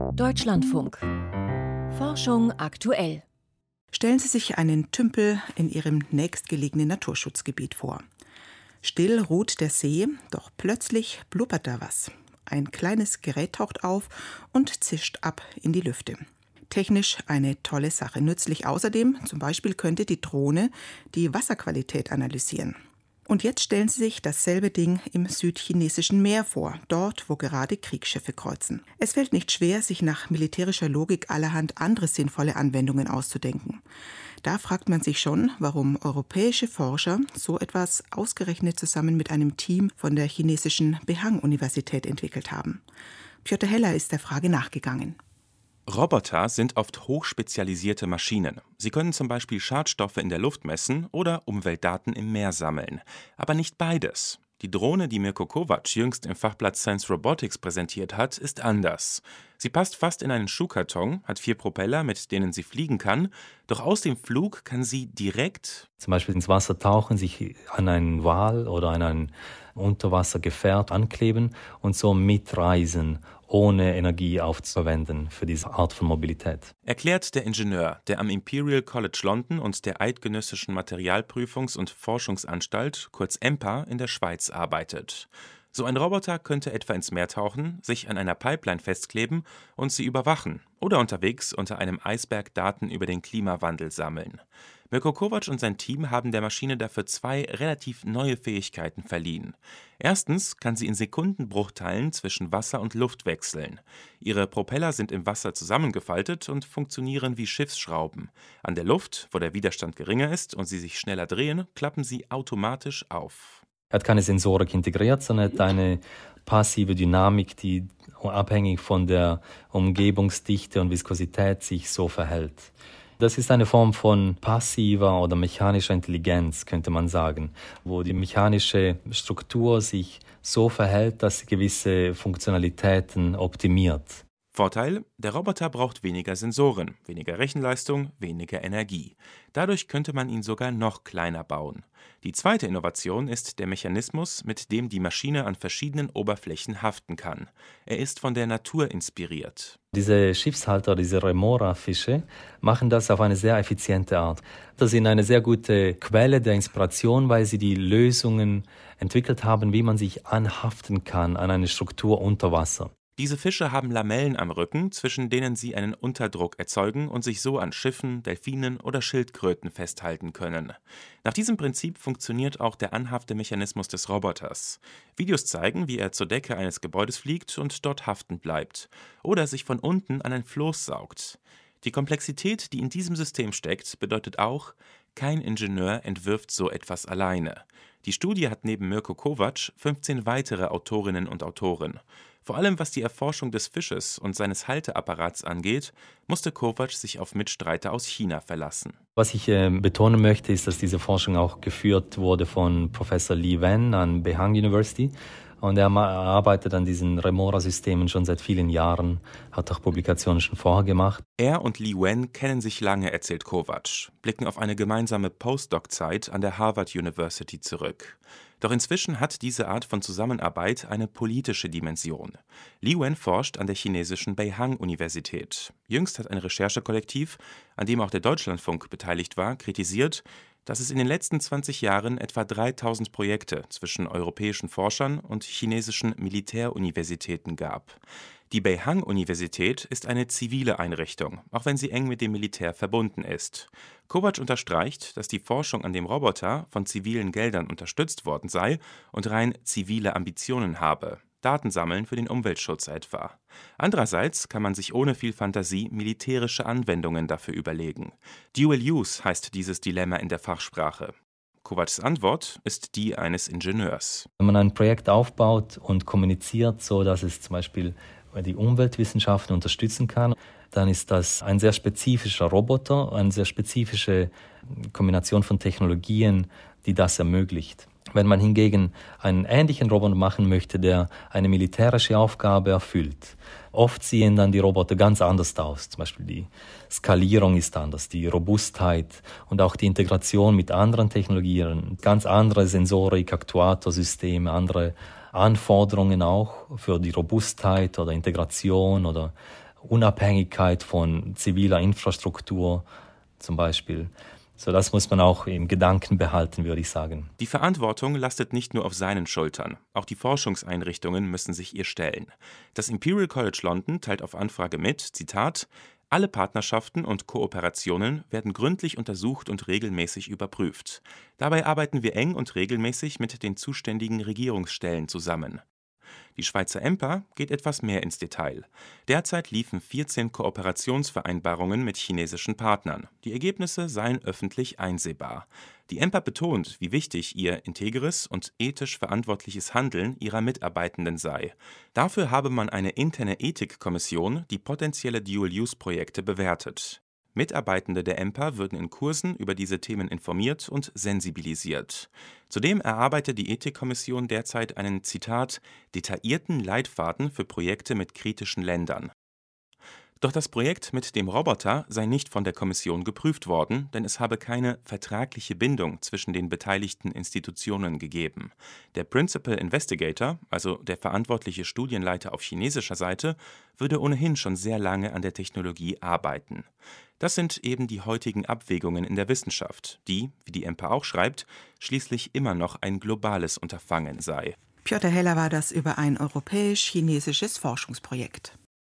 Deutschlandfunk. Forschung aktuell. Stellen Sie sich einen Tümpel in Ihrem nächstgelegenen Naturschutzgebiet vor. Still ruht der See, doch plötzlich blubbert da was. Ein kleines Gerät taucht auf und zischt ab in die Lüfte. Technisch eine tolle Sache. Nützlich außerdem, zum Beispiel könnte die Drohne die Wasserqualität analysieren. Und jetzt stellen Sie sich dasselbe Ding im südchinesischen Meer vor, dort, wo gerade Kriegsschiffe kreuzen. Es fällt nicht schwer, sich nach militärischer Logik allerhand andere sinnvolle Anwendungen auszudenken. Da fragt man sich schon, warum europäische Forscher so etwas ausgerechnet zusammen mit einem Team von der chinesischen Behang-Universität entwickelt haben. Piotr Heller ist der Frage nachgegangen. Roboter sind oft hochspezialisierte Maschinen. Sie können zum Beispiel Schadstoffe in der Luft messen oder Umweltdaten im Meer sammeln. Aber nicht beides. Die Drohne, die Mirko Kovač jüngst im Fachblatt Science Robotics präsentiert hat, ist anders. Sie passt fast in einen Schuhkarton, hat 4 Propeller, mit denen sie fliegen kann. Doch aus dem Flug kann sie direkt zum Beispiel ins Wasser tauchen, sich an einen Wal oder an ein Unterwassergefährt ankleben und so mitreisen, ohne Energie aufzuwenden für diese Art von Mobilität. Erklärt der Ingenieur, der am Imperial College London und der Eidgenössischen Materialprüfungs- und Forschungsanstalt, kurz EMPA, in der Schweiz arbeitet. So ein Roboter könnte etwa ins Meer tauchen, sich an einer Pipeline festkleben und sie überwachen oder unterwegs unter einem Eisberg Daten über den Klimawandel sammeln. Mirko Kovač und sein Team haben der Maschine dafür 2 relativ neue Fähigkeiten verliehen. Erstens kann sie in Sekundenbruchteilen zwischen Wasser und Luft wechseln. Ihre Propeller sind im Wasser zusammengefaltet und funktionieren wie Schiffsschrauben. An der Luft, wo der Widerstand geringer ist und sie sich schneller drehen, klappen sie automatisch auf. Er hat keine Sensorik integriert, sondern hat eine passive Dynamik, die abhängig von der Umgebungsdichte und Viskosität sich so verhält. Das ist eine Form von passiver oder mechanischer Intelligenz, könnte man sagen, wo die mechanische Struktur sich so verhält, dass sie gewisse Funktionalitäten optimiert. Vorteil: Der Roboter braucht weniger Sensoren, weniger Rechenleistung, weniger Energie. Dadurch könnte man ihn sogar noch kleiner bauen. Die zweite Innovation ist der Mechanismus, mit dem die Maschine an verschiedenen Oberflächen haften kann. Er ist von der Natur inspiriert. Diese Schiffshalter, diese Remora-Fische, machen das auf eine sehr effiziente Art. Das ist eine sehr gute Quelle der Inspiration, weil sie die Lösungen entwickelt haben, wie man sich anhaften kann an eine Struktur unter Wasser. Diese Fische haben Lamellen am Rücken, zwischen denen sie einen Unterdruck erzeugen und sich so an Schiffen, Delfinen oder Schildkröten festhalten können. Nach diesem Prinzip funktioniert auch der Anhaftemechanismus des Roboters. Videos zeigen, wie er zur Decke eines Gebäudes fliegt und dort haften bleibt oder sich von unten an ein Floß saugt. Die Komplexität, die in diesem System steckt, bedeutet auch, kein Ingenieur entwirft so etwas alleine. Die Studie hat neben Mirko Kovač 15 weitere Autorinnen und Autoren. Vor allem was die Erforschung des Fisches und seines Halteapparats angeht, musste Kovač sich auf Mitstreiter aus China verlassen. Was ich betonen möchte, ist, dass diese Forschung auch geführt wurde von Professor Li Wen an Behang University. Und er arbeitet an diesen Remora-Systemen schon seit vielen Jahren, hat auch Publikationen schon vorher gemacht. Er und Li Wen kennen sich lange, erzählt Kovač, blicken auf eine gemeinsame Postdoc-Zeit an der Harvard University zurück. Doch inzwischen hat diese Art von Zusammenarbeit eine politische Dimension. Li Wen forscht an der chinesischen Beihang-Universität. Jüngst hat ein Recherchekollektiv, an dem auch der Deutschlandfunk beteiligt war, kritisiert, dass es in den letzten 20 Jahren etwa 3000 Projekte zwischen europäischen Forschern und chinesischen Militäruniversitäten gab. Die Beihang-Universität ist eine zivile Einrichtung, auch wenn sie eng mit dem Militär verbunden ist. Kovač unterstreicht, dass die Forschung an dem Roboter von zivilen Geldern unterstützt worden sei und rein zivile Ambitionen habe. Daten sammeln für den Umweltschutz etwa. Andererseits kann man sich ohne viel Fantasie militärische Anwendungen dafür überlegen. Dual Use heißt dieses Dilemma in der Fachsprache. Kovačs Antwort ist die eines Ingenieurs. Wenn man ein Projekt aufbaut und kommuniziert, so dass es zum Beispiel die Umweltwissenschaften unterstützen kann, dann ist das ein sehr spezifischer Roboter, eine sehr spezifische Kombination von Technologien, die das ermöglicht. Wenn man hingegen einen ähnlichen Roboter machen möchte, der eine militärische Aufgabe erfüllt, oft sehen dann die Roboter ganz anders aus. Zum Beispiel die Skalierung ist anders, die Robustheit und auch die Integration mit anderen Technologien, ganz andere Sensorik, Aktuatorsysteme, andere Anforderungen auch für die Robustheit oder Integration oder Unabhängigkeit von ziviler Infrastruktur zum Beispiel. So, das muss man auch im Gedanken behalten, würde ich sagen. Die Verantwortung lastet nicht nur auf seinen Schultern. Auch die Forschungseinrichtungen müssen sich ihr stellen. Das Imperial College London teilt auf Anfrage mit, Zitat, alle Partnerschaften und Kooperationen werden gründlich untersucht und regelmäßig überprüft. Dabei arbeiten wir eng und regelmäßig mit den zuständigen Regierungsstellen zusammen. Die Schweizer EMPA geht etwas mehr ins Detail. Derzeit liefen 14 Kooperationsvereinbarungen mit chinesischen Partnern. Die Ergebnisse seien öffentlich einsehbar. Die EMPA betont, wie wichtig ihr integeres und ethisch verantwortliches Handeln ihrer Mitarbeitenden sei. Dafür habe man eine interne Ethikkommission, die potenzielle Dual-Use-Projekte bewertet. Mitarbeitende der EMPA würden in Kursen über diese Themen informiert und sensibilisiert. Zudem erarbeitet die Ethikkommission derzeit einen, Zitat, detaillierten Leitfaden für Projekte mit kritischen Ländern. Doch das Projekt mit dem Roboter sei nicht von der Kommission geprüft worden, denn es habe keine vertragliche Bindung zwischen den beteiligten Institutionen gegeben. Der Principal Investigator, also der verantwortliche Studienleiter auf chinesischer Seite, würde ohnehin schon sehr lange an der Technologie arbeiten. Das sind eben die heutigen Abwägungen in der Wissenschaft, die, wie die EMPA auch schreibt, schließlich immer noch ein globales Unterfangen sei. Piotr Heller war das über ein europäisch-chinesisches Forschungsprojekt.